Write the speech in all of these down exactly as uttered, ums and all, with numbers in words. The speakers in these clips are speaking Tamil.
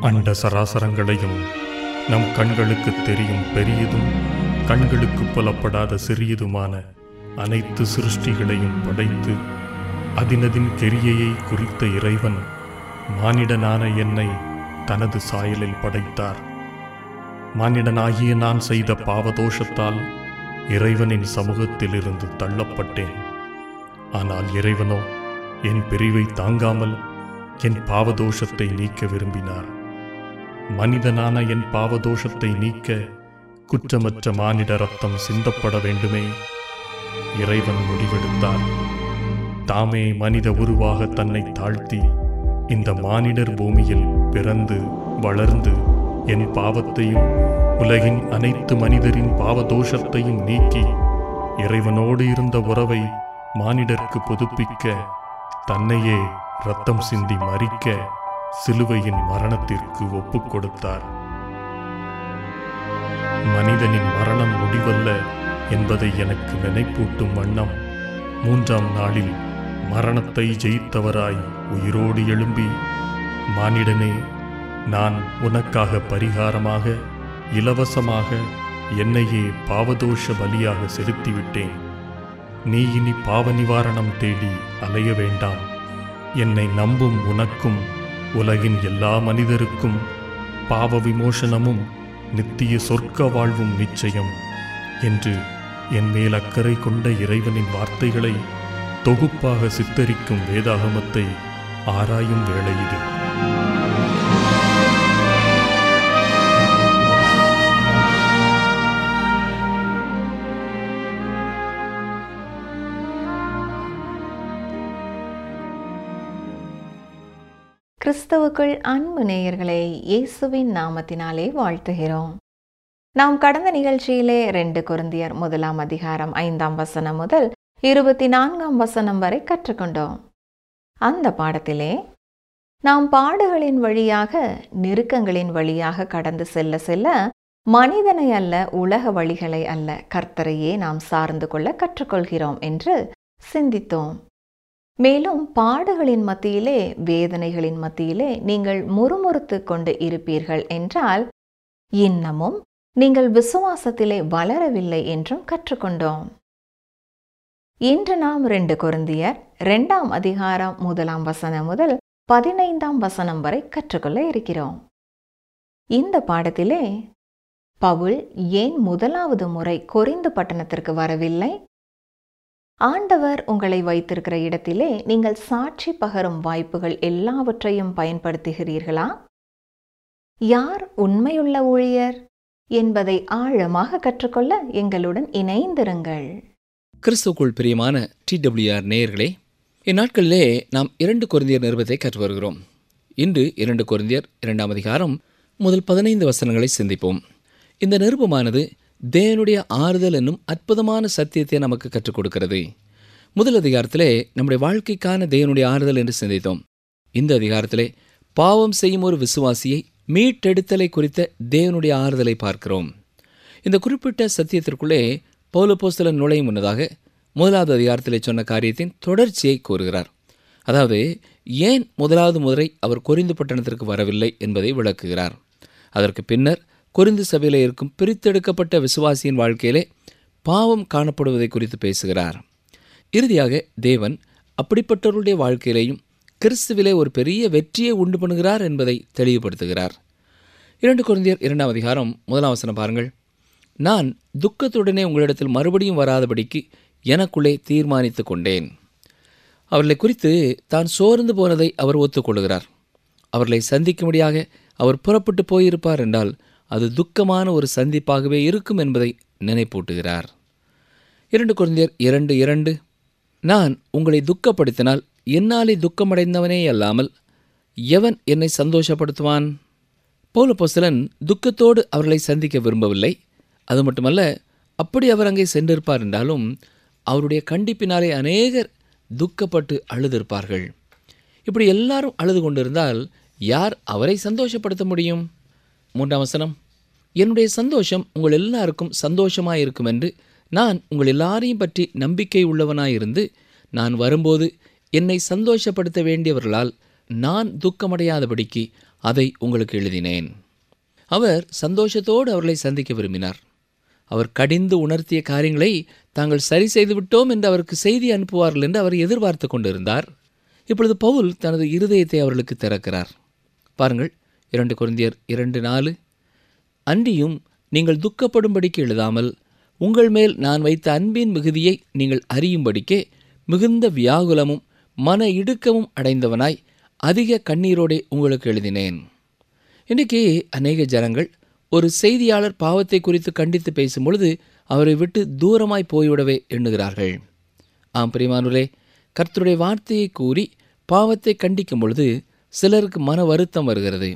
அண்ட சராசரங்களையும் நம் கண்களுக்கு தெரியும் பெரியதும் கண்களுக்கு புலப்படாத சிறியதுமான அனைத்து சிருஷ்டிகளையும் படைத்து அதினதின் கெரியையை குறித்த இறைவன் மானிடனான என்னை தனது சாயலில் படைத்தார். மானிடனாகிய நான் செய்த பாவதோஷத்தால் இறைவனின் சமூகத்தில் இருந்து தள்ளப்பட்டேன். ஆனால் இறைவனோ என் பிரிவை தாங்காமல் என் பாவதோஷத்தை நீக்க விரும்பினார். மனிதனான என் பாவதோஷத்தை நீக்க குற்றமற்ற மானிட ரத்தம் சிந்தப்பட வேண்டுமே. இறைவன் முடிவெடுத்தார். தாமே மனித உருவாக தன்னை தாழ்த்தி இந்த மானிடர் பூமியில் பிறந்து வளர்ந்து என் பாவத்தையும் உலகின் அனைத்து மனிதரின் பாவதோஷத்தையும் நீக்கி இறைவனோடு இருந்த உறவை மானிடர்க்கு புதுப்பிக்க தன்னையே இரத்தம் சிந்தி மரிக்க சிலுவையின் மரணத்திற்கு ஒப்புக் கொடுத்தார். மனிதனின் மரணம் முடிவல்ல என்பதை எனக்கு நினைப்பூட்டும் வண்ணம் மூன்றாம் நாளில் மரணத்தை ஜெயித்தவராய் உயிரோடு எழும்பி, மானிடனே, நான் உனக்காக பரிகாரமாக இலவசமாக என்னையே பாவதோஷ பலியாக செலுத்திவிட்டேன். நீ இனி பாவ நிவாரணம் தேடி அலைய வேண்டாம். என்னை நம்பும் உனக்கும் உலகின் எல்லா மனிதருக்கும் பாவ விமோசனமும் நித்திய சொர்க்க வாழ்வும் நிச்சயம் என்று என் மேல் அக்கறை கொண்ட இறைவனின் வார்த்தைகளை தொகுப்பாக சித்தரிக்கும் வேதாகமத்தை ஆராயும் வேளை இது. கிறிஸ்துவுக்குள் அன்பு நேயர்களை இயேசுவின் நாமத்தினாலே வாழ்த்துகிறோம். நாம் கடந்த நிகழ்ச்சியிலே ரெண்டு கொரிந்தியர் முதலாம் அதிகாரம் ஐந்தாம் வசனம் முதல் இருபத்தி நான்காம் வசனம் வரை கற்றுக்கொண்டோம். அந்த பாடத்திலே நாம் பாடுகளின் வழியாக நெருக்கங்களின் வழியாக கடந்து செல்ல செல்ல மனிதனை அல்ல, உலக வழிகளை அல்ல, கர்த்தரையே நாம் சார்ந்து கொள்ள கற்றுக்கொள்கிறோம் என்று சிந்தித்தோம். மேலும் பாடுகளின் மத்தியிலே, வேதனைகளின் மத்தியிலே நீங்கள் முறுமுறுத்து கொண்டு இருப்பீர்கள் என்றால் இன்னமும் நீங்கள் விசுவாசத்திலே வளரவில்லை என்றும் கற்றுக்கொண்டோம். இன்று நாம் ரெண்டு கொரிந்தியர் இரண்டாம் அதிகாரம் முதலாம் வசனம் முதல் பதினைந்தாம் வசனம் வரை கற்றுக்கொள்ள இருக்கிறோம். இந்த பாடத்திலே பவுல் ஏன் முதலாவது முறை கொரிந்து பட்டணத்திற்கு வரவில்லை, ஆண்டவர் உங்களை வைத்திருக்கிற இடத்திலே நீங்கள் சாட்சி பகரும் வாய்ப்புகள் எல்லாவற்றையும் பயன்படுத்துகிறீர்களா, யார் உண்மையுள்ள ஊழியர் என்பதை ஆழமாக கற்றுக்கொள்ள எங்களுடன் இணைந்திருங்கள். கிறிஸ்துவுக்குள் பிரியமான டி டபிள்யூ ஆர் நேயர்களே, இந்நாட்களிலே நாம் இரண்டு கொரிந்தியர் நிருபத்தை கற்று வருகிறோம். இன்று இரண்டு கொரிந்தியர் இரண்டாம் அதிகாரம் முதல் பதினைந்து வசனங்களை சிந்திப்போம். இந்த நிருபமானது தேவனுடைய ஆறுதல் என்னும் அற்புதமான சத்தியத்தை நமக்கு கற்றுக் கொடுக்கிறது. முதல் அதிகாரத்திலே நம்முடைய வாழ்க்கைக்கான தேவனுடைய ஆறுதல் என்று சிந்தித்தோம். இந்த அதிகாரத்திலே பாவம் செய்யும் ஒரு விசுவாசியை மீட்டெடுத்தலை குறித்த தேவனுடைய ஆறுதலை பார்க்கிறோம். இந்த குறிப்பிட்ட சத்தியத்திற்குள்ளே பவுல் அப்போஸ்தலன் நுழையும் முன்னதாக முதலாவது அதிகாரத்திலே சொன்ன காரியத்தின் தொடர்ச்சியை கூறுகிறார். அதாவது ஏன் முதலாவது முறை அவர் கொரிந்து பட்டணத்திற்கு வரவில்லை என்பதை விளக்குகிறார். அதற்கு பின்னர் கொரிந்து சபையிலே இருக்கும் பிரித்தெடுக்கப்பட்ட விசுவாசியின் வாழ்க்கையிலே பாவம் காணப்படுவதை குறித்து பேசுகிறார். இறுதியாக தேவன் அப்படிப்பட்டவர்களுடைய வாழ்க்கையிலேயும் கிறிஸ்துவிலே ஒரு பெரிய வெற்றியை உண்டு பண்ணுகிறார் என்பதை தெளிவுபடுத்துகிறார். இரண்டு கொரிந்தியர் இரண்டாம் அதிகாரம் முதலாம் வசனம் பாருங்கள். நான் துக்கத்துடனே உங்களிடத்தில் மறுபடியும் வராதபடிக்கு எனக்குள்ளே தீர்மானித்து கொண்டேன். அவர்களை குறித்து தான் சோர்ந்து போனதை அவர் ஒத்துக்கொள்கிறார். அவர்களை சந்திக்கும்படியாக அவர் புறப்பட்டு போயிருப்பார் என்றால் அது துக்கமான ஒரு சந்திப்பாகவே இருக்கும் என்பதை நினைப்பூட்டுகிறார். இரண்டு கொரிந்தியர் இரண்டு இரண்டு நான் உங்களை துக்கப்படுத்தினால் என்னாலே துக்கமடைந்தவனே அல்லாமல் எவன் என்னை சந்தோஷப்படுத்துவான்? பவுல் அப்போஸ்தலன் துக்கத்தோடு அவர்களை சந்திக்க விரும்பவில்லை. அது மட்டுமல்ல, அப்படி அவர் அங்கே சென்றிருப்பார் என்றாலும் அவருடைய கண்டிப்பினாலே அநேகர் துக்கப்பட்டு அழுதிருப்பார்கள். இப்படி எல்லாரும் அழுது கொண்டிருந்தால் யார் அவரை சந்தோஷப்படுத்த முடியும்? மூன்றாம் வசனம், என்னுடைய சந்தோஷம் உங்கள் எல்லாருக்கும் சந்தோஷமாயிருக்கும் என்று நான் உங்கள் எல்லாரையும் பற்றி நம்பிக்கை உள்ளவனாயிருந்து நான் வரும்போது என்னை சந்தோஷப்படுத்த வேண்டியவர்களால் நான் துக்கமடையாதபடிக்கு அதை உங்களுக்கு எழுதினேன். அவர் சந்தோஷத்தோடு அவர்களை சந்திக்க விரும்பினார். அவர் கடிந்து உணர்த்திய காரியங்களை தாங்கள் சரி செய்து விட்டோம் என்று அவருக்கு செய்தி அனுப்புவார்கள் என்று அவர் எதிர்பார்த்து கொண்டிருந்தார். இப்பொழுது பவுல் தனது இருதயத்தை அவர்களுக்கு திறக்கிறார். பாருங்கள், இரண்டு கொரிந்தியர் இரண்டு நாலு. அன்றியும் நீங்கள் துக்கப்படும்படிக்கு எழுதாமல் உங்கள் மேல் நான் வைத்த அன்பின் மிகுதியை நீங்கள் அறியும்படிக்கே மிகுந்த வியாகுலமும் மன இடுக்கமும் அடைந்தவனாய் அதிக கண்ணீரோடே உங்களுக்கு எழுதினேன். இன்றைக்கு அநேக ஜனங்கள் ஒரு செய்தியாளர் பாவத்தை குறித்து கண்டித்து பேசும் பொழுது அவரை விட்டு தூரமாய் போய்விடவே எண்ணுகிறார்கள். ஆம் பிரியமானவர்களே, கர்த்தருடைய வார்த்தையை கூறி பாவத்தை கண்டிக்கும் பொழுது சிலருக்கு மன வருத்தம் வருகிறது.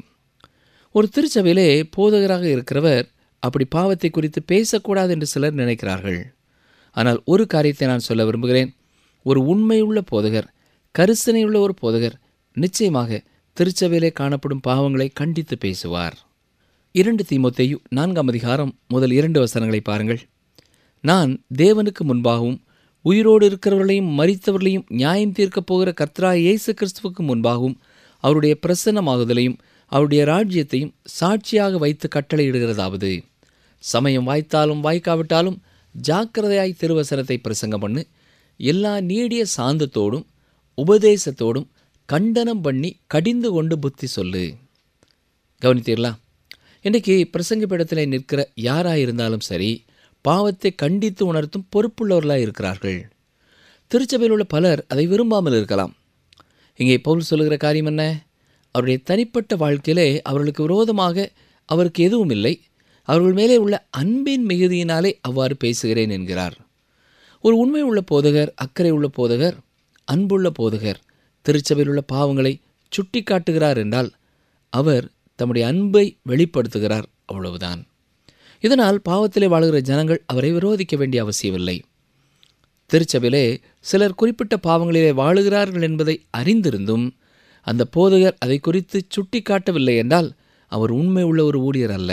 ஒரு திருச்சபையிலே போதகராக இருக்கிறவர் அப்படி பாவத்தை குறித்து பேசக்கூடாது என்று சிலர் நினைக்கிறார்கள். ஆனால் ஒரு காரியத்தை நான் சொல்ல விரும்புகிறேன். ஒரு உண்மையுள்ள போதகர், கரிசனையுள்ள ஒரு போதகர் நிச்சயமாக திருச்சபையிலே காணப்படும் பாவங்களை கண்டித்து பேசுவார். இரண்டு தீமோத்தேயு நான்காம் அதிகாரம் முதல் இரண்டு வசனங்களை பாருங்கள். நான் தேவனுக்கு முன்பாகவும் உயிரோடு இருக்கிறவர்களையும் மரித்தவர்களையும் நியாயம் தீர்க்கப் போகிற கர்த்தராகிய இயேசு கிறிஸ்துவுக்கு முன்பாகவும் அவருடைய பிரசன்னமாகுதலையும் அவருடைய ராஜ்யத்தையும் சாட்சியாக வைத்து கட்டளையிடுகிறதாவது, சமயம் வாய்த்தாலும் வாய்க்காவிட்டாலும் ஜாக்கிரதையாய் திருவசனத்தை பிரசங்கம் பண்ணு, எல்லா நீடிய சாந்தத்தோடும் உபதேசத்தோடும் கண்டனம் பண்ணி கடிந்து கொண்டு புத்தி சொல்லு. கவனித்தீர்களா? இன்றைக்கு பிரசங்கப்பீடத்தில் நிற்கிற யாராயிருந்தாலும் சரி, பாவத்தை கண்டித்து உணர்த்தும் பொறுப்புள்ளவர்களாக இருக்கிறார்கள். திருச்சபையில் உள்ள பலர் அதை விரும்பாமல் இருக்கலாம். இங்கே பவுல் சொல்லுகிற காரியம் என்ன? அவருடைய தனிப்பட்ட வாழ்க்கையிலே அவர்களுக்கு விரோதமாக அவருக்கு எதுவும் இல்லை, அவர்கள் மேலே உள்ள அன்பின் மிகுதியினாலே அவ்வாறு பேசுகிறேன் என்கிறார். ஒரு உண்மை உள்ள போதகர், அக்கறை உள்ள போதகர், அன்புள்ள போதகர் திருச்சபையில் உள்ள பாவங்களை சுட்டி காட்டுகிறார் என்றால் அவர் தம்முடைய அன்பை வெளிப்படுத்துகிறார், அவ்வளவுதான். இதனால் பாவத்திலே வாழுகிற ஜனங்கள் அவரை விரோதிக்க வேண்டிய அவசியமில்லை. திருச்சபையிலே சிலர் குறிப்பிட்ட பாவங்களிலே வாழுகிறார்கள் என்பதை அறிந்திருந்தும் அந்த போதகர் அதை குறித்து சுட்டி காட்டவில்லை என்றால் அவர் உண்மை உள்ள ஒரு ஊழியர் அல்ல.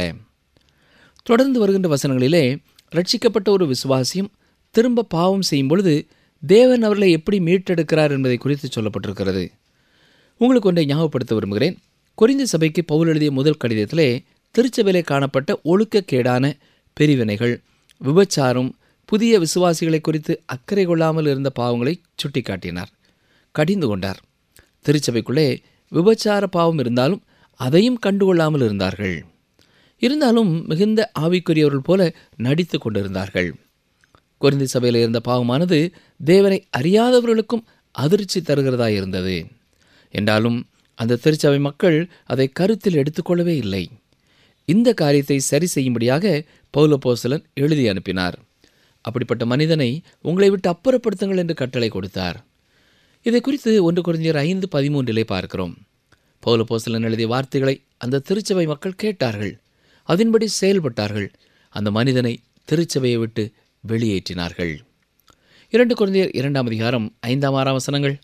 தொடர்ந்து வருகின்ற வசனங்களிலே ரட்சிக்கப்பட்ட ஒரு விசுவாசியும் திரும்ப பாவம் செய்யும் பொழுது தேவன் அவர்களை எப்படி மீட்டெடுக்கிறார் என்பதை குறித்து சொல்லப்பட்டிருக்கிறது. உங்களுக்கு ஒன்றை ஞாபகப்படுத்த விரும்புகிறேன். கொரிந்து சபைக்கு பவுல் எழுதிய முதல் கடிதத்திலே திருச்சபையிலே காணப்பட்ட ஒழுக்கக்கேடான பிரிவினைகள், விபச்சாரம், புதிய விசுவாசிகளை குறித்து அக்கறை கொள்ளாமல் இருந்த பாவங்களை சுட்டிக்காட்டினார், கடிந்து கொண்டார். திருச்சபைக்குள்ளே விபச்சார பாவம் இருந்தாலும் அதையும் கண்டுகொள்ளாமல் இருந்தார்கள். இருந்தாலும் மிகுந்த ஆவிக்குரியவர்கள் போல நடித்து கொண்டிருந்தார்கள். கொரிந்து சபையில் இருந்த பாவமானது தேவனை அறியாதவர்களுக்கும் அதிர்ச்சி தருகிறதா இருந்தது. என்றாலும் அந்த திருச்சபை மக்கள் அதை கருத்தில் எடுத்துக்கொள்ளவே இல்லை. இந்த காரியத்தை சரி செய்யும்படியாக பவுல் அப்போஸ்தலன் எழுதி அனுப்பினார். அப்படிப்பட்ட மனிதனை உங்களை விட்டு அப்புறப்படுத்துங்கள் என்று கட்டளை கொடுத்தார். இதை குறித்து ஒன்று கொரிந்தியர் ஐந்து பதிமூன்றிலே பார்க்கிறோம். பவுல் அப்போஸ்தலன் எழுதிய வார்த்தைகளை அந்த திருச்சபை மக்கள் கேட்டார்கள், அதன்படி செயல்பட்டார்கள். அந்த மனிதனை திருச்சபையை விட்டு வெளியேற்றினார்கள். இரண்டு கொரிந்தியர் இரண்டாம் அதிகாரம் ஐந்தாம் ஆறாம் வசனங்கள்.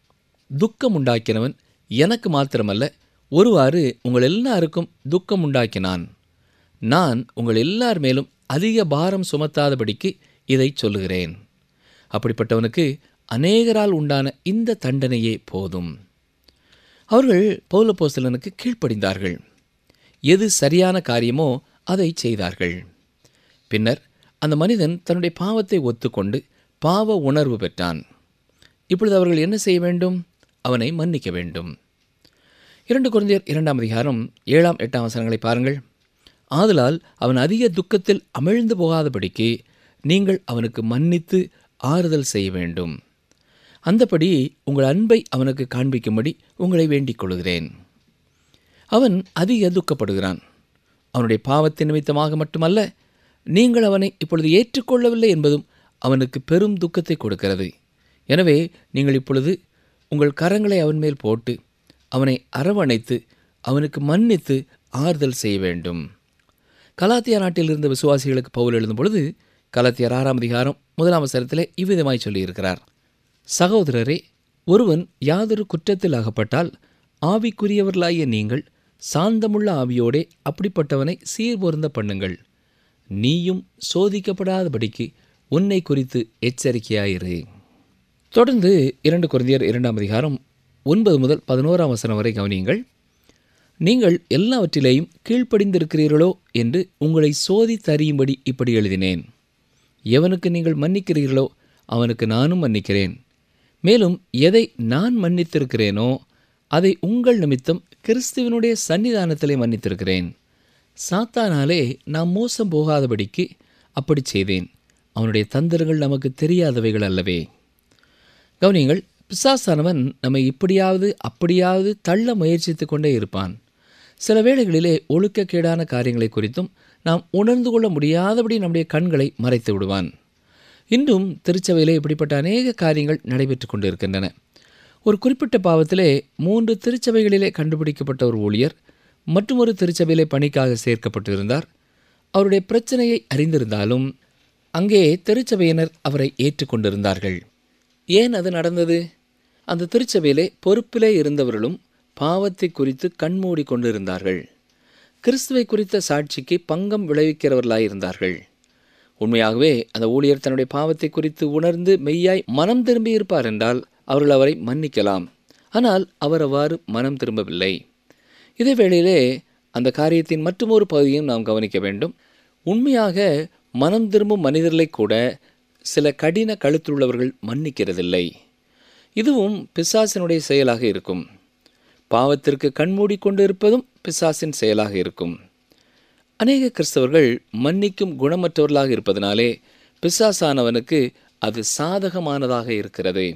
துக்கம் உண்டாக்கினவன் எனக்கு மாத்திரமல்ல, ஒருவாறு உங்கள் எல்லாருக்கும் துக்கம் உண்டாக்கினான். நான் உங்கள் எல்லார் மேலும் அதிக பாரம் சுமத்தாதபடிக்கு இதை சொல்லுகிறேன். அப்படிப்பட்டவனுக்கு அநேகரால் உண்டான இந்த தண்டனையே போதும். அவர்கள் பவுல் அப்போஸ்தலனுக்கு கீழ்ப்படிந்தார்கள். எது சரியான காரியமோ அதை செய்தார்கள். பின்னர் அந்த மனிதன் தன்னுடைய பாவத்தை ஒத்துக்கொண்டு பாவ உணர்வு பெற்றான். இப்பொழுது அவர்கள் என்ன செய்ய வேண்டும்? அவனை மன்னிக்க வேண்டும். இரண்டு கொரிந்தியர் இரண்டாம் அதிகாரம் ஏழாம் எட்டாம் வசனங்களை பாருங்கள். ஆதலால் அவன் அதிக துக்கத்தில் அமிழ்ந்து போகாதபடிக்கு நீங்கள் அவனுக்கு மன்னித்து ஆறுதல் செய்ய வேண்டும். அந்தபடி உங்கள் அன்பை அவனுக்கு காண்பிக்கும்படி உங்களை வேண்டிக் கொள்கிறேன். அவன் அதிக துக்கப்படுகிறான். அவனுடைய பாவத்தின் நிமித்தமாக மட்டுமல்ல, நீங்கள் அவனை இப்பொழுது ஏற்றுக்கொள்ளவில்லை என்பதும் அவனுக்கு பெரும் துக்கத்தை கொடுக்கிறது. எனவே நீங்கள் இப்பொழுது உங்கள் கரங்களை அவன் மேல் போட்டு அவனை அரவணைத்து அவனுக்கு மன்னித்து ஆறுதல் செய்ய வேண்டும். கலாத்தியா நாட்டில் இருந்த விசுவாசிகளுக்கு பவுல் எழுதும் பொழுது கலாத்தியர் ஆறாம் அதிகாரம் முதலாம் வசனத்திலே இவ்விதமாய் சொல்லியிருக்கிறார். சகோதரரே, ஒருவன் யாதொரு குற்றத்தில் அகப்பட்டால் ஆவிக்குரியவர்களாகிய நீங்கள் சாந்தமுள்ள ஆவியோடே அப்படிப்பட்டவனை சீர்பொருந்த பண்ணுங்கள். நீயும் சோதிக்கப்படாதபடிக்கு உன்னை குறித்து எச்சரிக்கையாயிரு. தொடர்ந்து இரண்டு கொரிந்தியர் இரண்டாம் அதிகாரம் ஒன்பது முதல் பதினோராம் வசனம் வரை கவனியுங்கள். நீங்கள் எல்லாவற்றிலேயும் கீழ்ப்படிந்திருக்கிறீர்களோ என்று உங்களை சோதித்தறியும்படி இப்படி எழுதினேன். எவனுக்கு நீங்கள் மன்னிக்கிறீர்களோ அவனுக்கு நானும் மன்னிக்கிறேன். மேலும் எதை நான் மன்னித்திருக்கிறேனோ அதை உங்கள் நிமித்தம் கிறிஸ்துவனுடைய சன்னிதானத்திலே மன்னித்திருக்கிறேன். சாத்தானாலே நாம் மோசம் போகாதபடிக்கு அப்படி செய்தேன். அவனுடைய தந்திரங்கள் நமக்கு தெரியாதவைகள் அல்லவே. கவனியங்கள், பிசாசானவன் நம்மை இப்படியாவது அப்படியாவது தள்ள முயற்சித்து கொண்டே இருப்பான். சில வேளைகளிலே ஒழுக்கக்கேடான காரியங்களை குறித்தும் நாம் உணர்ந்து கொள்ள முடியாதபடி நம்முடைய கண்களை மறைத்து விடுவான். இன்றும் திருச்சபையிலே இப்படிப்பட்ட அநேக காரியங்கள் நடைபெற்று கொண்டிருக்கின்றன. ஒரு குறிப்பிட்ட பாவத்திலே மூன்று திருச்சபைகளிலே கண்டுபிடிக்கப்பட்ட ஒரு ஊழியர் மற்றும் ஒரு திருச்சபையிலே பணிக்காக சேர்க்கப்பட்டிருந்தார். அவருடைய பிரச்சனையை அறிந்திருந்தாலும் அங்கே திருச்சபையினர் அவரை ஏற்றுக்கொண்டிருந்தார்கள். ஏன் அது நடந்தது? அந்த திருச்சபையிலே பொறுப்பிலே இருந்தவர்களும் பாவத்தை குறித்து கண்மூடி கொண்டிருந்தார்கள். கிறிஸ்துவை குறித்த சாட்சிக்கு பங்கம் விளைவிக்கிறவர்களாயிருந்தார்கள். உண்மையாகவே அந்த ஊழியர் தன்னுடைய பாவத்தை குறித்து உணர்ந்து மெய்யாய் மனம் திரும்பி இருப்பார் என்றால் அவர்கள் அவரை மன்னிக்கலாம். ஆனால் அவர் அவ்வாறு மனம் திரும்பவில்லை. இதே வேளையிலே அந்த காரியத்தின் மற்றொரு பகுதியும் நாம் கவனிக்க வேண்டும். உண்மையாக மனம் திரும்பும் மனிதர்களை கூட சில கடின கழுத்துள்ளவர்கள் மன்னிக்கிறதில்லை. இதுவும் பிசாசினுடைய செயலாக இருக்கும். பாவத்திற்கு கண்மூடி கொண்டு இருப்பதும் பிசாசின் செயலாக இருக்கும். அநேக கிறிஸ்தவர்கள் மன்னிக்கும் குணமற்றவர்களாக இருப்பதனாலே பிசாசானவனுக்கு அது சாதகமானதாக இருக்கிறது.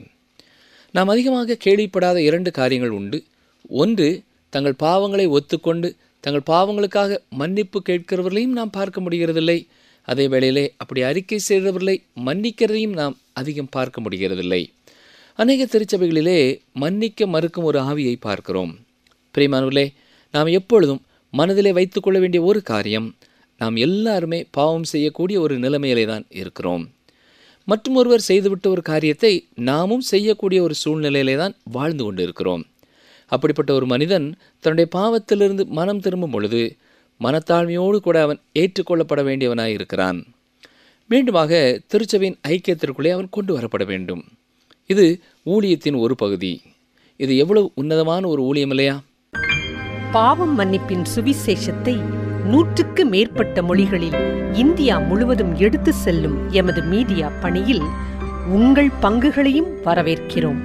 நாம் அதிகமாக கேள்விப்படாத இரண்டு காரியங்கள் உண்டு. ஒன்று, தங்கள் பாவங்களை ஒத்துக்கொண்டு தங்கள் பாவங்களுக்காக மன்னிப்பு கேட்கிறவர்களையும் நாம் பார்க்க முடிகிறதில்லை. அதே வேளையிலே அப்படி அறிக்கை செய்தவர்களை மன்னிக்கிறதையும் நாம் அதிகம் பார்க்க முடிகிறதில்லை. அநேக திருச்சபைகளிலே மன்னிக்க மறுக்கும் ஒரு ஆவியை பார்க்கிறோம். பிரியமானவர்களே, நாம் எப்பொழுதும் மனதிலே வைத்துக்கொள்ள வேண்டிய ஒரு காரியம், நாம் எல்லாருமே பாவம் செய்யக்கூடிய ஒரு நிலைமையிலே தான் இருக்கிறோம். மற்றும் ஒருவர் செய்துவிட்ட ஒரு காரியத்தை நாமும் செய்யக்கூடிய ஒரு சூழ்நிலையிலே தான் வாழ்ந்து கொண்டு இருக்கிறோம். அப்படிப்பட்ட ஒரு மனிதன் தன்னுடைய பாவத்திலிருந்து மனம் திரும்பும் பொழுது மனத்தாழ்மையோடு கூட அவன் ஏற்றுக்கொள்ளப்பட வேண்டியவனாய் இருக்கிறான். மீண்டுமாக திருச்சபையின் ஐக்கியத்திற்குள்ளே அவன் கொண்டு வரப்பட வேண்டும். இது ஊழியத்தின் ஒரு பகுதி. இது எவ்வளவு உன்னதமான ஒரு ஊழியம் இல்லையா? பாவம் மன்னிப்பின் சுவிசேஷத்தை நூற்றுக்கு மேற்பட்ட மொழிகளில் இந்தியா முழுவதும் எடுத்து செல்லும் எமது மீடியா பணியில் உங்கள் பங்குகளையும் வரவேற்கிறோம்.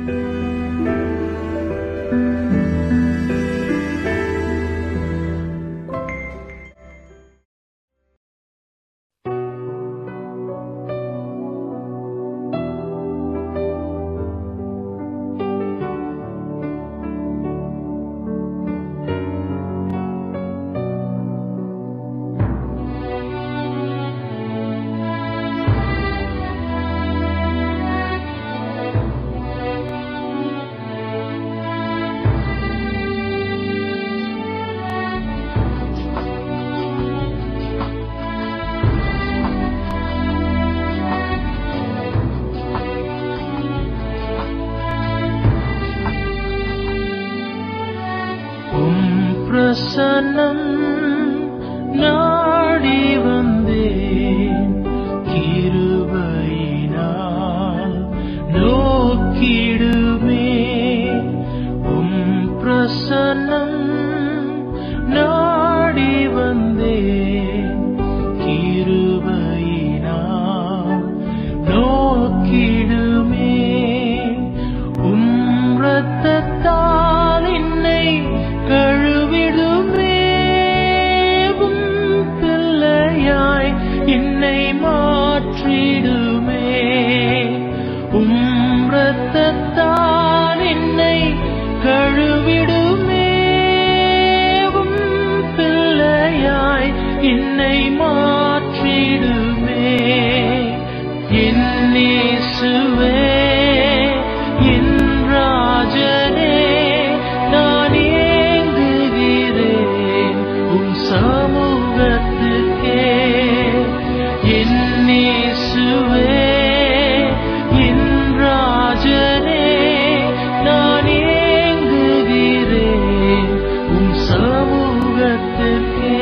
பிரசன்னம் நாடி வந்தேன், கிருபையினால் நோக்கிடுமே. உம் பிரசன்னம் நாடி வந்தேன், கிருபையினால் நோக்கிடுமே. உம் இரத்தத்தால் என்னை கழுவிடுமே. உம் பிள்ளையாய் என்னை மாற்றிடுமே. உம் இரத்தத்தால் என்னை கழுவிடுமே. உம் பிள்ளையாய் என்னை மாற்றிடுமே. என் இயேசுவே, என் ராஜனே, நான் ஏங்குகிறேன் உம் சமூகத்துக்கே. என் இயேசுவே, என் ராஜனே, நான் ஏங்குகிறேன் உம் சமூகத்துக்கே.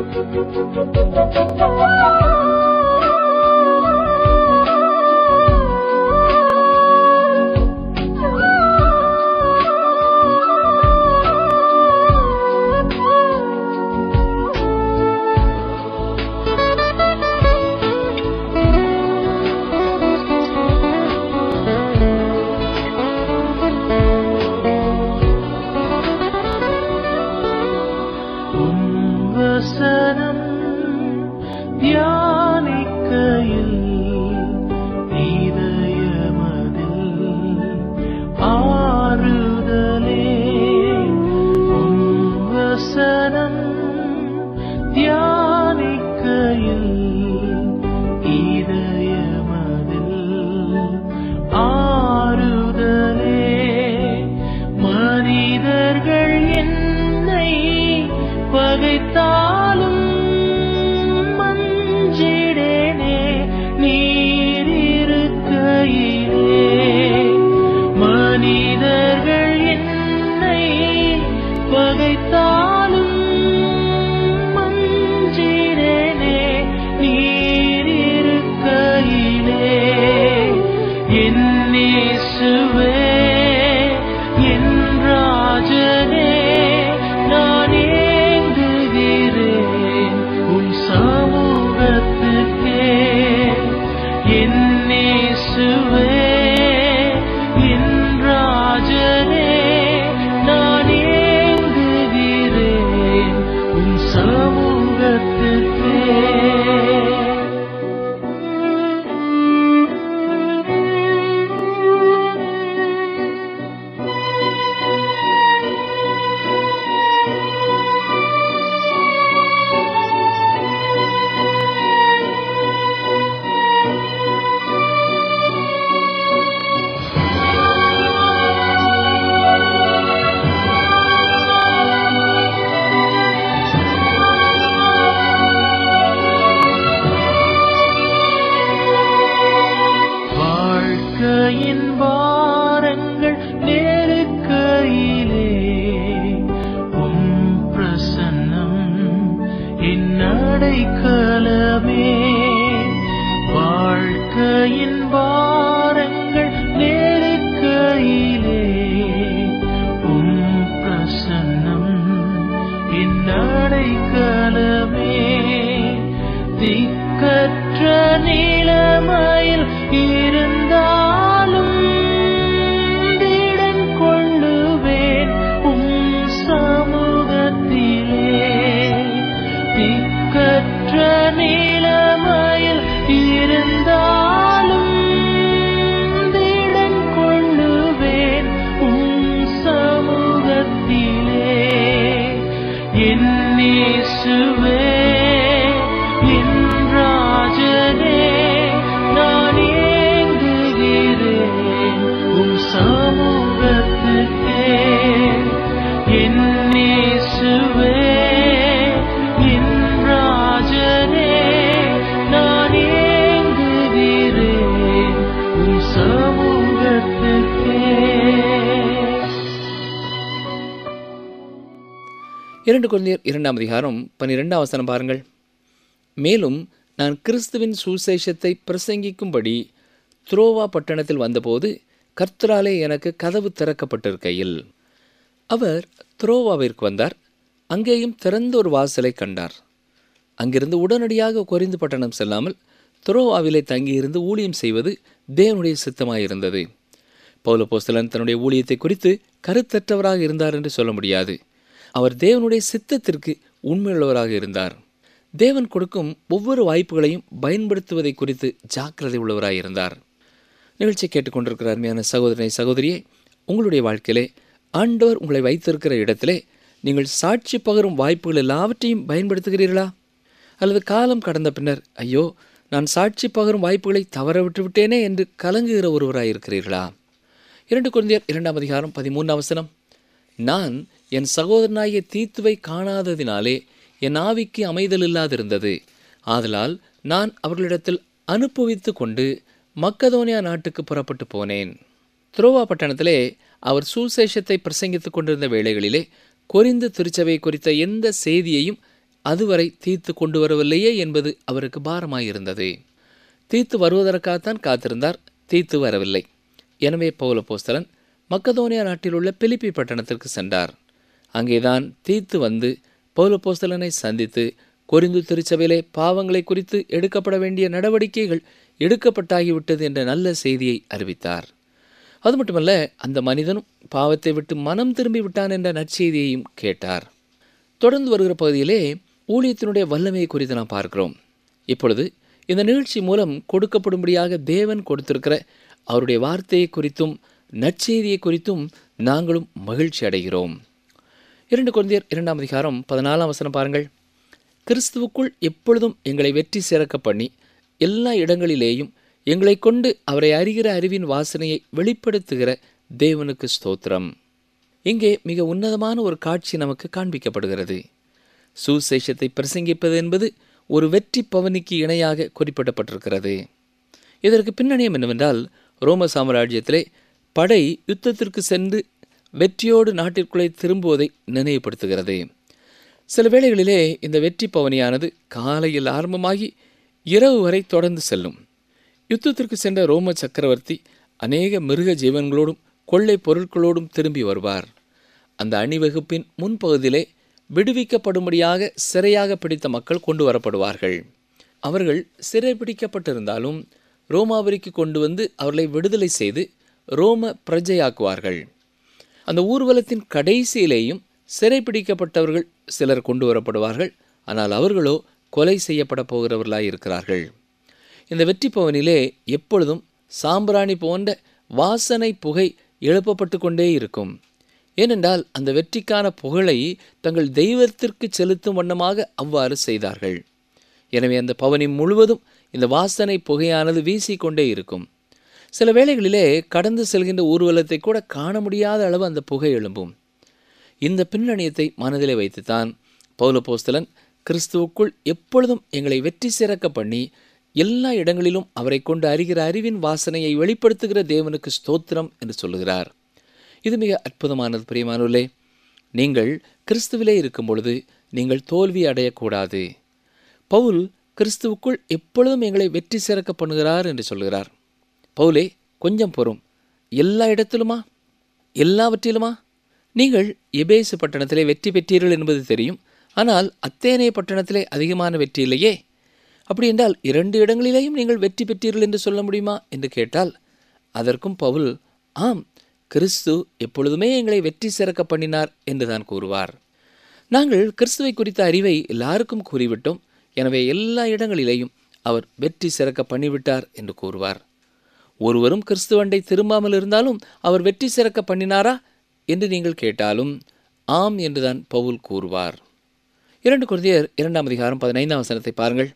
இரண்டு கொரிந்தியர் இரண்டாம் அதிகாரம் பன்னிரெண்டாம் வசனம் பாருங்கள். மேலும் நான் கிறிஸ்துவின் சுசேஷத்தை பிரசங்கிக்கும்படி துரோவா பட்டணத்தில் வந்தபோது கர்த்தராலே எனக்கு கதவு திறக்கப்பட்டிருக்கையில். அவர் துரோவாவிற்கு வந்தார். அங்கேயும் திறந்த ஒரு வாசலை கண்டார். அங்கிருந்து உடனடியாக கொரிந்து பட்டணம் செல்லாமல் துரோவாவிலே தங்கியிருந்து ஊழியம் செய்வது தேவனுடைய சித்தமாயிருந்தது. பவுலப்போஸ்தலன் தன்னுடைய ஊழியத்தை குறித்து கருத்தற்றவராக இருந்தார் என்று சொல்ல முடியாது. அவர் தேவனுடைய சித்தத்திற்கு உண்மையுள்ளவராக இருந்தார். தேவன் கொடுக்கும் ஒவ்வொரு வாய்ப்புகளையும் பயன்படுத்துவதை குறித்து ஜாக்கிரதை உள்ளவராயிருந்தார். நிகழ்ச்சியை கேட்டுக்கொண்டிருக்கிற அருமையான சகோதரனை சகோதரியே, உங்களுடைய வாழ்க்கையிலே ஆண்டவர் உங்களை வைத்திருக்கிற இடத்திலே நீங்கள் சாட்சி பகரும் வாய்ப்புகள் எல்லாவற்றையும் பயன்படுத்துகிறீர்களா? அல்லது காலம் கடந்த பின்னர் ஐயோ நான் சாட்சி பகரும் வாய்ப்புகளை தவற விட்டு விட்டேனே என்று கலங்குகிற ஒருவராயிருக்கிறீர்களா? இரண்டு கொரிந்தியர் இரண்டாம் அதிகாரம் பதிமூன்றாம் வசனம், நான் என் சகோதரனாகிய தீத்துவை காணாததினாலே என் ஆவிக்கு அமைதல் இல்லாதிருந்தது. ஆதலால் நான் அவர்களிடத்தில் அனுப்புவித்து கொண்டு மக்கதோனியா நாட்டுக்கு புறப்பட்டு போனேன். துரோவா பட்டணத்திலே அவர் சுசேஷத்தை பிரசங்கித்துக் கொண்டிருந்த வேளைகளிலே கொரிந்து திருச்சபை குறித்த எந்த செய்தியையும் அதுவரை தீத்து கொண்டு வரவில்லையே என்பது அவருக்கு பாரமாயிருந்தது. தீத்து வருவதற்காகத்தான் காத்திருந்தார். தீத்து வரவில்லை. எனவே பவுல் அப்போஸ்தலன் மக்கதோனியா நாட்டில் உள்ள பிலிப்பி பட்டணத்திற்கு சென்றார். அங்கேதான் தீத்து வந்து பவுல் அப்போஸ்தலனை சந்தித்து கொரிந்து திருச்சபையிலே பாவங்களை குறித்து எடுக்கப்பட வேண்டிய நடவடிக்கைகள் எடுக்கப்பட்டாகிவிட்டது என்ற நல்ல செய்தியை அறிவித்தார். அது மட்டுமல்ல, அந்த மனிதனும் பாவத்தை விட்டு மனம் திரும்பி விட்டான் என்ற நற்செய்தியையும் கேட்டார். தொடர்ந்து வருகிற பகுதியிலே ஊழியத்தினுடைய வல்லமையை குறித்து நாம் பார்க்கிறோம். இப்பொழுது இந்த நிகழ்ச்சி மூலம் கொடுக்கப்படும்படியாக தேவன் கொடுத்திருக்கிற அவருடைய வார்த்தையை குறித்தும் நற்செய்தியை குறித்தும் நாங்களும் மகிழ்ச்சி அடைகிறோம். இரண்டு கொரிந்தியர் இரண்டாம் அதிகாரம் பதினாலாம் வசனம் பாருங்கள். கிறிஸ்துவுக்குள் எப்பொழுதும் எங்களை வெற்றி சிறக்க பண்ணி எல்லா இடங்களிலேயும் எங்களை கொண்டு அவரை அறிகிற அறிவின் வாசனையை வெளிப்படுத்துகிற தேவனுக்கு ஸ்தோத்திரம். இங்கே மிக உன்னதமான ஒரு காட்சி நமக்கு காண்பிக்கப்படுகிறது. சுசேஷத்தை பிரசங்கிப்பது என்பது ஒரு வெற்றி பவனிக்கு இணையாக குறிப்பிடப்பட்டிருக்கிறது. இதற்கு பின்னணியம் என்னவென்றால், ரோம சாம்ராஜ்யத்திலே படை யுத்தத்திற்கு சென்று வெற்றியோடு நாட்டிற்குள்ளே திரும்புவதை நினைவுபடுத்துகிறது. சில வேளைகளிலே இந்த வெற்றி பவனியானது காலையில் ஆரம்பமாகி இரவு வரை தொடர்ந்து செல்லும். யுத்தத்திற்கு சென்ற ரோம சக்கரவர்த்தி அநேக மிருக ஜீவன்களோடும் கொள்ளை பொருட்களோடும் திரும்பி வருவார். அந்த அணிவகுப்பின் முன்பகுதியிலே விடுவிக்கப்படும்படியாக சிறையாக பிடித்த மக்கள் கொண்டு வரப்படுவார்கள். அவர்கள் சிறை பிடிக்கப்பட்டிருந்தாலும் ரோமாபுரிக்கு கொண்டு வந்து அவர்களை விடுதலை செய்து ரோம பிரஜையாக்குவார்கள். அந்த ஊர்வலத்தின் கடைசியிலேயும் சிறை பிடிக்கப்பட்டவர்கள் சிலர் கொண்டு வரப்படுவார்கள். ஆனால் அவர்களோ கொலை செய்யப்பட போகிறவர்களாய் இருக்கிறார்கள். இந்த வெற்றி பவனிலே எப்பொழுதும் சாம்பிராணி போன்ற வாசனை புகை எழுப்பப்பட்டு கொண்டே இருக்கும். ஏனென்றால் அந்த வெற்றிக்கான புகழை தங்கள் தெய்வத்திற்கு செலுத்தும் வண்ணமாக அவ்வாறு செய்தார்கள். எனவே அந்த பவனி முழுவதும் இந்த வாசனை புகையானது வீசிக்கொண்டே இருக்கும். சில வேளைகளிலே கடந்து செல்கின்ற ஊர்வலத்தை கூட காண முடியாத அளவு அந்த புகை எழும்பும். இந்த பின்னணியத்தை மனதிலே வைத்துத்தான் பவுல் அப்போஸ்தலன் கிறிஸ்துவுக்குள் எப்பொழுதும் எங்களை வெற்றி சிறக்க பண்ணி எல்லா இடங்களிலும் அவரை கொண்டு அறிகிற அறிவின் வாசனையை வெளிப்படுத்துகிற தேவனுக்கு ஸ்தோத்திரம் என்று சொல்லுகிறார். இது மிக அற்புதமானது பிரியமானவர்களே. நீங்கள் கிறிஸ்துவிலே இருக்கும் பொழுது நீங்கள் தோல்வி அடையக்கூடாது. பவுல் கிறிஸ்துவுக்குள் எப்பொழுதும் எங்களை வெற்றி சிறக்க பண்ணுகிறார் என்று சொல்கிறார். பவுலே, கொஞ்சம் பொறும். எல்லா இடத்திலுமா? எல்லாவற்றிலுமா? நீங்கள் எபேசு பட்டணத்திலே வெற்றி பெற்றீர்கள் என்பது தெரியும். ஆனால் அத்தேனே பட்டணத்திலே அதிகமான வெற்றி இல்லையே. அப்படி என்றால் இரண்டு இடங்களிலேயும் நீங்கள் வெற்றி பெற்றீர்கள் என்று சொல்ல முடியுமா என்று கேட்டால், அதற்கும் பவுல், ஆம், கிறிஸ்து எப்பொழுதுமே எங்களை வெற்றி சிறக்க பண்ணினார் என்றுதான் கூறுவார். நாங்கள் கிறிஸ்துவை குறித்த அறிவை எல்லாருக்கும் கூறிவிட்டோம். எனவே எல்லா இடங்களிலேயும் அவர் வெற்றி சிறக்க பண்ணிவிட்டார் என்று கூறுவார். ஒருவரும் கிறிஸ்துவண்டை திரும்பாமல் இருந்தாலும் அவர் வெற்றி சிறக்க பண்ணினாரா என்று நீங்கள் கேட்டாலும் ஆம் என்றுதான் பவுல் கூறுவார். இரண்டு கொரிந்தியர் இரண்டாம் அதிகாரம் பதினைந்தாம் வசனத்தை பாருங்கள்.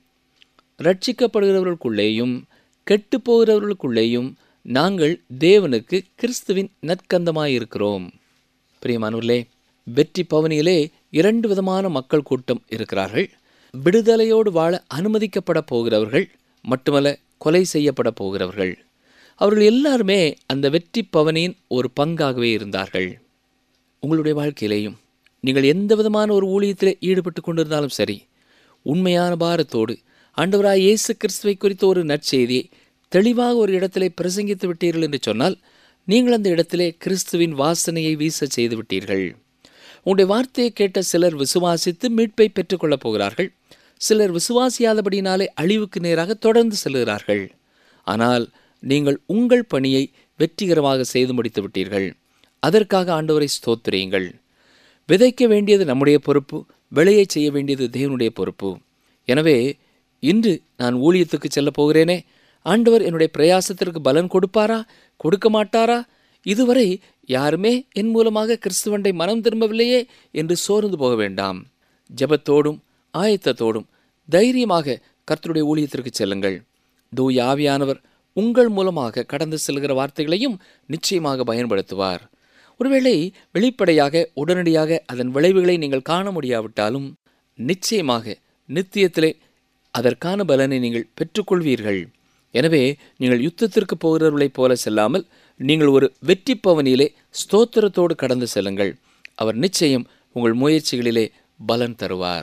ரட்சிக்கப்படுகிறவர்களுக்குள்ளேயும் கெட்டு போகிறவர்களுக்குள்ளேயும் நாங்கள் தேவனுக்கு கிறிஸ்துவின் நற்கந்தமாயிருக்கிறோம். பிரியமானவர்களே, வெற்றி பவனியிலே இரண்டு விதமான மக்கள் கூட்டம் இருக்கிறார்கள். விடுதலையோடு வாழ அனுமதிக்கப்பட போகிறவர்கள், மட்டுமல்ல கொலை செய்யப்பட போகிறவர்கள். அவர்கள் எல்லாருமே அந்த வெற்றி பவனியின் ஒரு பங்காகவே இருந்தார்கள். உங்களுடைய வாழ்க்கையிலேயும் நீங்கள் எந்த விதமான ஒரு ஊழியத்திலே ஈடுபட்டு கொண்டிருந்தாலும் சரி, உண்மையான பாரத்தோடு ஆண்டவராய் இயேசு கிறிஸ்துவை குறித்த ஒரு நற்செய்தியை தெளிவாக ஒரு இடத்திலே பிரசங்கித்து விட்டீர்கள் என்று சொன்னால், நீங்கள் அந்த இடத்திலே கிறிஸ்துவின் வாசனையை வீச செய்து விட்டீர்கள். உங்களுடைய வார்த்தையை கேட்ட சிலர் விசுவாசித்து மீட்பை பெற்றுக்கொள்ளப் போகிறார்கள். சிலர் விசுவாசியாதபடினாலே அழிவுக்கு நேராக தொடர்ந்து செல்கிறார்கள். ஆனால் நீங்கள் உங்கள் பணியை வெற்றிகரமாக செய்து முடித்து விட்டீர்கள். அதற்காக ஆண்டவரை ஸ்தோத்திரியுங்கள். விதைக்க வேண்டியது நம்முடைய பொறுப்பு, விளையை செய்ய வேண்டியது தேவனுடைய பொறுப்பு. எனவே இன்று நான் ஊழியத்துக்கு செல்ல போகிறேனே, ஆண்டவர் என்னுடைய பிரயாசத்திற்கு பலன் கொடுப்பாரா, கொடுக்க மாட்டாரா, இதுவரை யாருமே என் மூலமாக கிறிஸ்துவண்டை மனம் திரும்பவில்லையே என்று சோர்ந்து போக வேண்டாம். ஜெபத்தோடும் ஆயத்தத்தோடும் தைரியமாக கர்த்தருடைய ஊழியத்திற்கு செல்லுங்கள். தூய ஆவியானவர் உங்கள் மூலமாக கடந்து செல்கிற வார்த்தைகளையும் நிச்சயமாக பயன்படுத்துவார். ஒருவேளை வெளிப்படையாக உடனடியாக அதன் விளைவுகளை நீங்கள் காண முடியாவிட்டாலும் நிச்சயமாக நித்தியத்திலே அதற்கான பலனை நீங்கள் பெற்றுக்கொள்வீர்கள். எனவே நீங்கள் யுத்தத்திற்கு போகிறவர்களைப் போல செல்லாமல் நீங்கள் ஒரு வெற்றி பவனியிலே ஸ்தோத்திரத்தோடு கடந்து செல்லுங்கள். அவர் நிச்சயம் உங்கள் முயற்சிகளிலே பலன் தருவார்.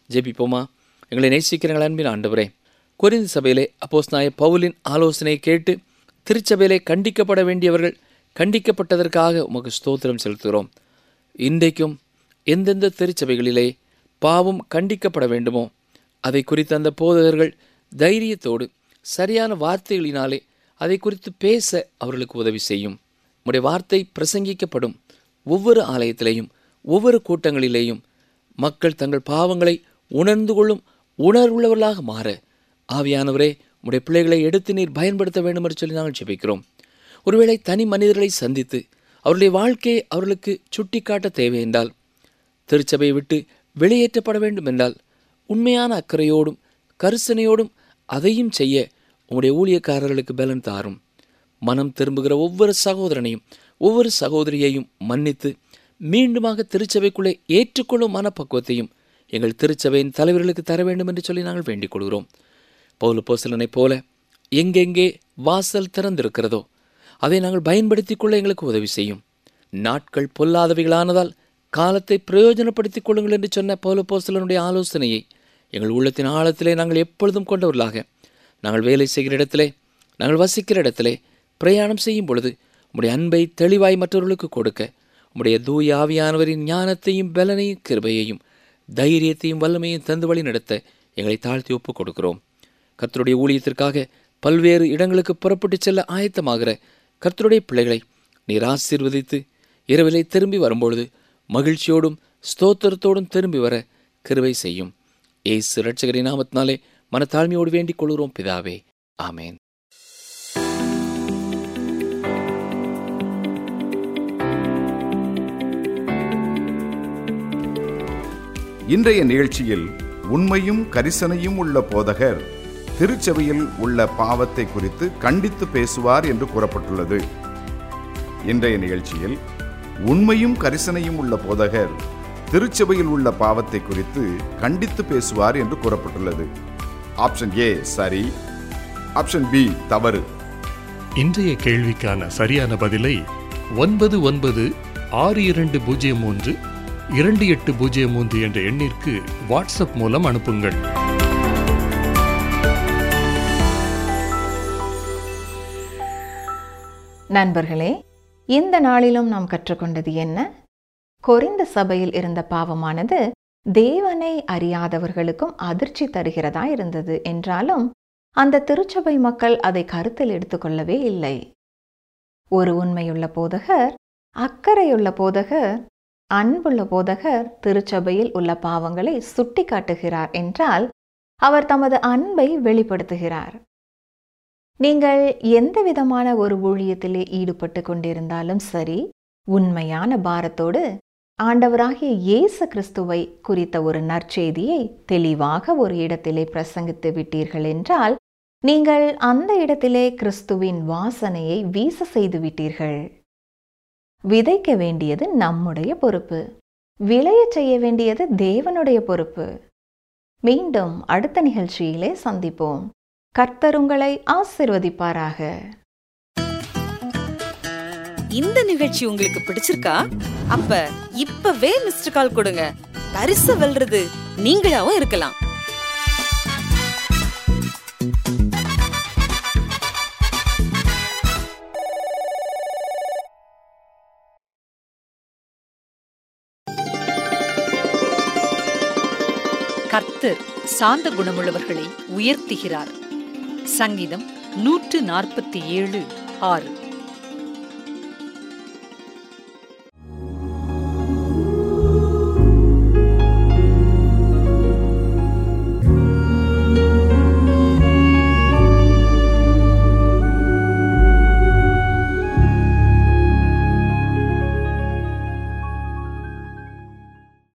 ஜெபிப்போமா. எங்களை நேசிக்கிறங்கள் அன்பின் ஆண்டவரே, கொரிந்து சபையிலே அப்போஸ்தலனாகிய பவுலின் ஆலோசனையை கேட்டு திருச்சபையிலே கண்டிக்கப்பட வேண்டியவர்கள் கண்டிக்கப்பட்டதற்காக உமக்கு ஸ்தோத்திரம் செலுத்துகிறோம். இன்றைக்கும் எந்தெந்த திருச்சபைகளிலே பாவம் கண்டிக்கப்பட வேண்டுமோ அதை குறித்து அந்த போதகர்கள் தைரியத்தோடு சரியான வார்த்தைகளினாலே அதை குறித்து பேச அவர்களுக்கு உதவி செய்யும். உம்முடைய வார்த்தை பிரசங்கிக்கப்படும் ஒவ்வொரு ஆலயத்திலேயும் ஒவ்வொரு கூட்டங்களிலேயும் மக்கள் தங்கள் பாவங்களை உணர்ந்து கொள்ளும் உணர்வுள்ளவர்களாக மாற ஆவியானவரே உம்முடைய பிள்ளைகளை எடுத்து நீர் பயன்படுத்த வேண்டும் என்று சொல்லி நாங்கள் ஜெபிக்கிறோம். ஒருவேளை தனி மனிதர்களை சந்தித்து அவருடைய வாழ்க்கையை அவர்களுக்கு சுட்டி காட்ட தேவை என்றால், திருச்சபையை விட்டு வெளியேற்றப்பட வேண்டும் என்றால், உண்மையான அக்கறையோடும் கரிசனையோடும் அதையும் செய்ய உம்முடைய ஊழியக்காரர்களுக்கு பலன் தாரும். மனம் திரும்புகிற ஒவ்வொரு சகோதரனையும் ஒவ்வொரு சகோதரியையும் மன்னித்து மீண்டுமாக திருச்சபைக்குள்ளே ஏற்றுக்கொள்ளும் மனப்பக்குவத்தையும் எங்கள் திருச்சபையின் தலைவர்களுக்கு தர வேண்டும் என்று சொல்லி நாங்கள் வேண்டிக் கொள்கிறோம். பவுல் அப்போஸ்தலனைப் போல எங்கெங்கே வாசல் திறந்திருக்கிறதோ அதை நாங்கள் பயன்படுத்திக் கொள்ள எங்களுக்கு உதவி செய்யும். நாட்கள் பொல்லாதவைகளானதால் காலத்தை பிரயோஜனப்படுத்திக் கொள்ளுங்கள் என்று சொன்ன பவுல் அப்போஸ்தலனுடைய ஆலோசனையை எங்கள் உள்ளத்தின் ஆழத்திலே நாங்கள் எப்பொழுதும் கொண்டவர்களாக, நாங்கள் வேலை செய்கிற இடத்திலே, நாங்கள் வசிக்கிற இடத்திலே, பிரயாணம் செய்யும் பொழுது உம்முடைய அன்பை தெளிவாய் மற்றவர்களுக்கு கொடுக்க உம்முடைய தூய ஆவியானவரின் ஞானத்தையும் பலனையும் கிருபையையும் தைரியத்தையும் வல்லமையும் தந்து வழி நடத்த எங்களை தாழ்த்தி ஒப்புக் கொடுக்கிறோம். கர்த்தருடைய ஊழியத்திற்காக பல்வேறு இடங்களுக்கு புறப்பட்டு செல்ல ஆயத்தமாகிற கர்த்தருடைய பிள்ளைகளை நீர் ஆசீர்வதித்து இரவிலே திரும்பி வரும்பொழுது மகிழ்ச்சியோடும் ஸ்தோத்திரத்தோடும் திரும்பி வர கிருபை செய்யும். இயேசு இரட்சகரின் நாமத்தினாலே மனத்தாழ்மையோடு வேண்டிக் கொள்கிறோம் பிதாவே, ஆமேன். இன்றைய நிகழ்ச்சியில் உண்மையும் கரிசனையும் உள்ள போதகர் திருச்சபையில் உள்ள பாவத்தை குறித்து கண்டித்து பேசுவார் என்று கூறப்பட்டுள்ளது. இன்றைய நிகழ்ச்சியில் உண்மையும் கரிசனையும் உள்ள போதகர் திருச்சபையில் உள்ள பாவத்தை குறித்து கண்டித்து பேசுவார் என்று கூறப்பட்டுள்ளது. ஆப்ஷன் ஏ சரி, ஆப்ஷன் பி தவறு. இன்றைய கேள்விக்கான சரியான பதிலை ஒன்பது ஒன்பது ஆறு இரண்டு பூஜ்ஜியம் மூன்று இரண்டு எட்டு பூஜ்ஜியம் மூன்று என்ற எண்ணிற்கு வாட்ஸ்அப் மூலம் அனுப்புங்கள். நண்பர்களே, இந்த நாளிலும் நாம் கற்றுக்கொண்டது என்ன? கொரிந்து சபையில் இருந்த பாவமானது தேவனை அறியாதவர்களுக்கும் அதிர்ச்சி தருகிறதா இருந்தது என்றாலும் அந்த திருச்சபை மக்கள் அதை கருத்தில் எடுத்துக்கொள்ளவே இல்லை. ஒரு உண்மையுள்ள போதகர், அக்கறையுள்ள போதகர், அன்புள்ள போதகர் திருச்சபையில் உள்ள பாவங்களை சுட்டி காட்டுகிறார் என்றால் அவர் தமது அன்பை வெளிப்படுத்துகிறார். நீங்கள் எந்த விதமான ஒரு ஊழியத்திலே ஈடுபட்டு கொண்டிருந்தாலும் சரி, உண்மையான பாரத்தோடு ஆண்டவராகிய இயேசு கிறிஸ்துவை குறித்த ஒரு நற்செய்தியை தெளிவாக ஒரு இடத்திலே பிரசங்கித்து விட்டீர்கள் என்றால் நீங்கள் அந்த இடத்திலே கிறிஸ்துவின் வாசனையை வீச செய்து விட்டீர்கள். விதைக்க வேண்டியது நம்முடைய பொறுப்பு, விளையச் செய்ய வேண்டியது தேவனுடைய பொறுப்பு. மீண்டும் அடுத்த நிகழ்ச்சியிலே சந்திப்போம். கர்த்தர் உங்களை ஆசீர்வதிப்பாராக. இந்த நிகழ்ச்சி உங்களுக்கு பிடிச்சிருக்கா? அப்ப இப்பவே மிஸ்டர் கால் கொடுங்க. பரிசு வெல்றது நீங்களாவும் இருக்கலாம். கர்த்தர் சாந்த குணமுள்ளவர்களை உயர்த்துகிறார். சங்கீதம் நூற்று நாற்பத்தி ஏழு ஆறு.